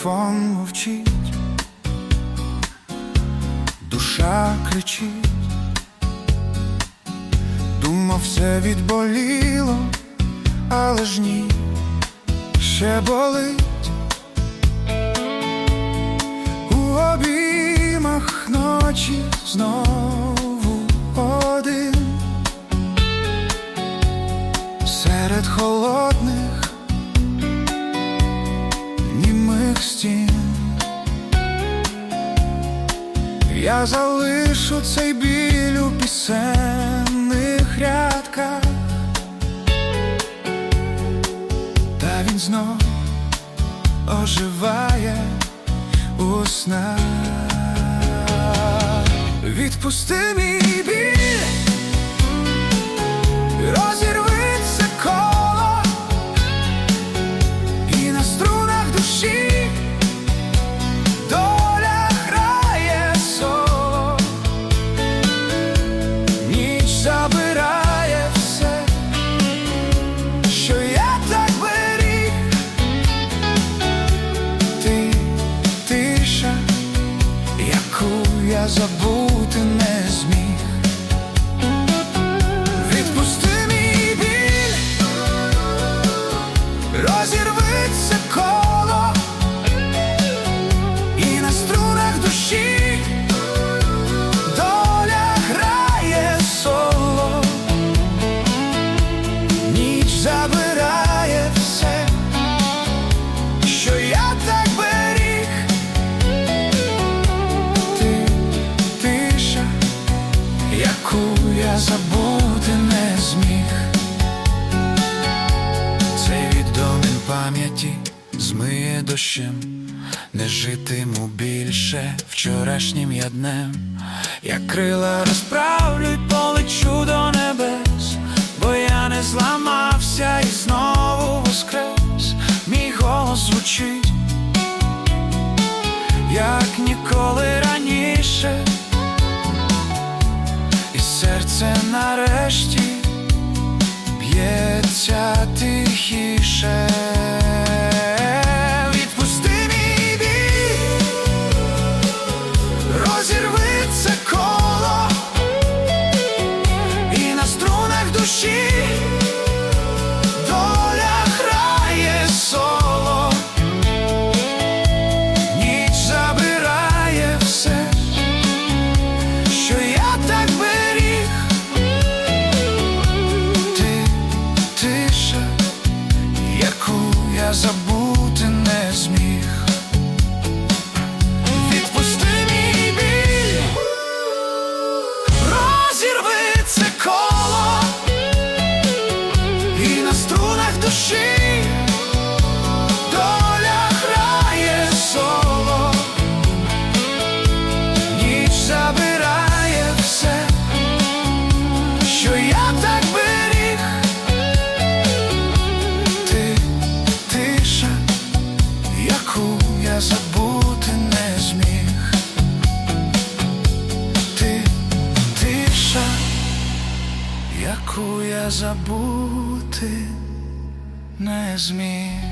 телефон мовчить, душа кричить. Думав, все відболіло, але ж ні, ще болить. У обіймах ночі знову один, серед холодних німих стін. Я залишу цей біль у пісенних рядках, та він знов оживає у снах. Відпусти мій біль, розірви це коло, і на струнах душі доля грає соло. Ніч забирає все, що я так беріг. Ти тиша, яку я забути не зміг. Відпусти мій біль, розірви це коло, і на струнах душі доля грає соло. Ніч забирає все, що я так беріг. Ти тиша, яку я забути не зміг. Цей відомін пам'яті змиє дощем, не житиму більше вчорашнім я днем. Я крила розправлю й полечу до небес, бо я не зламався і знову воскрес. Мій голос звучить, як ніколи раніше, і серце нарешті б'ється тихіше. Відпусти мій біль, розірви це коло, і на струнах душі доля грає соло. Ніч забирає все, що я так беріг. Ти тиша, яку я забути не зміг. Відпусти мій біль, розірви це коло, і на струнах душі доля грає соло. Ніч забирає все, що я так беріг. Ти тиша, яку я забути не зміг. Ти тиша, яку я забути не зміг.